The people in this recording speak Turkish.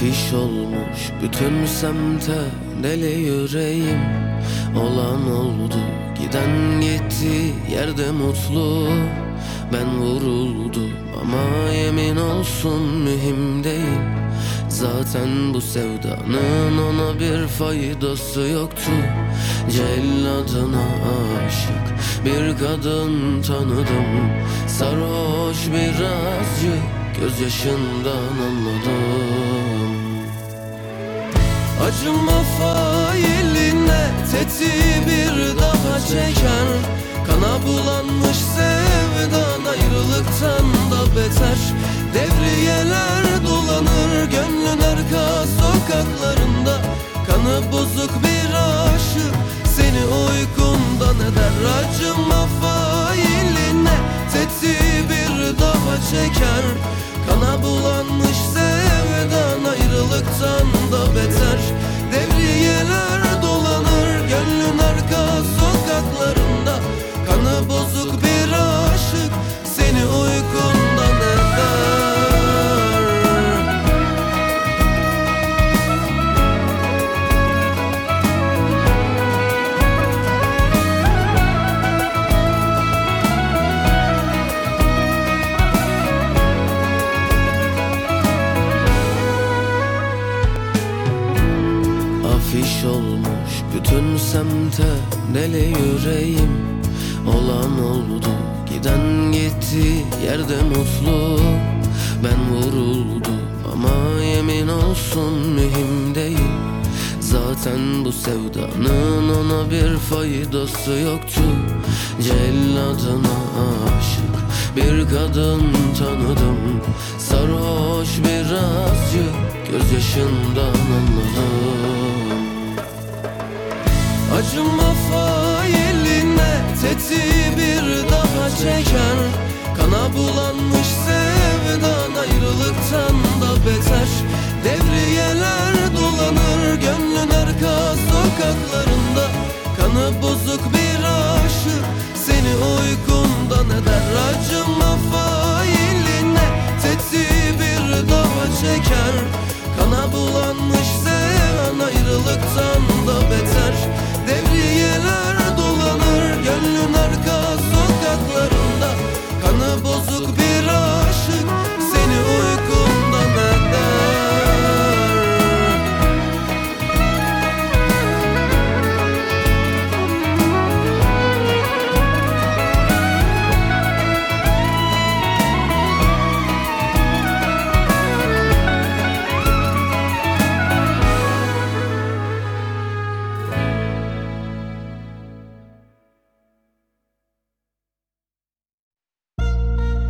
Afiş olmuş bütün semte deli yüreğim. Olan oldu, giden gitti, yerde mutlu. Ben vuruldum ama yemin olsun mühim değil. Zaten bu sevdanın ona bir faydası yoktu. Celladına aşık bir kadın tanıdım. Sarhoş birazcık, gözyaşından anladım. Acıma failine tetiği bir daha çeker. Kana bulanmış sevdan ayrılıktan da beter. Devriyeler dolanır gönlün arka sokaklarında. Kanı bozuk bir aşık seni uykundan eder. Acıma failine tetiği bir daha çeker. Kana bulanmış sevdan ayrılıktan da beter. Devriyeler dolanır gönlün arka sokaklarında. Kanı bozuk bir aşık seni uykundan eder. Afiş olmuş bütün semte deli yüreğim. Olan oldu, giden gitti, yerde mutlu. Ben vuruldum ama yemin olsun mühim değil. Zaten bu sevdanın ona bir faydası yoktu. Celladına aşık bir kadın tanıdım. Sarhoş birazcık, gözyaşından anladım. Acıma failine tetiği bir daha çeker. Kana bulanmış sevdan ayrılıktan da beter. Devriyeler dolanır gönlün arka sokaklarında. Kanı bozuk bir aşık seni uykundan eder. Acıma failine tetiği bir daha çeker. Kana bulanmış sevdan ayrılıktan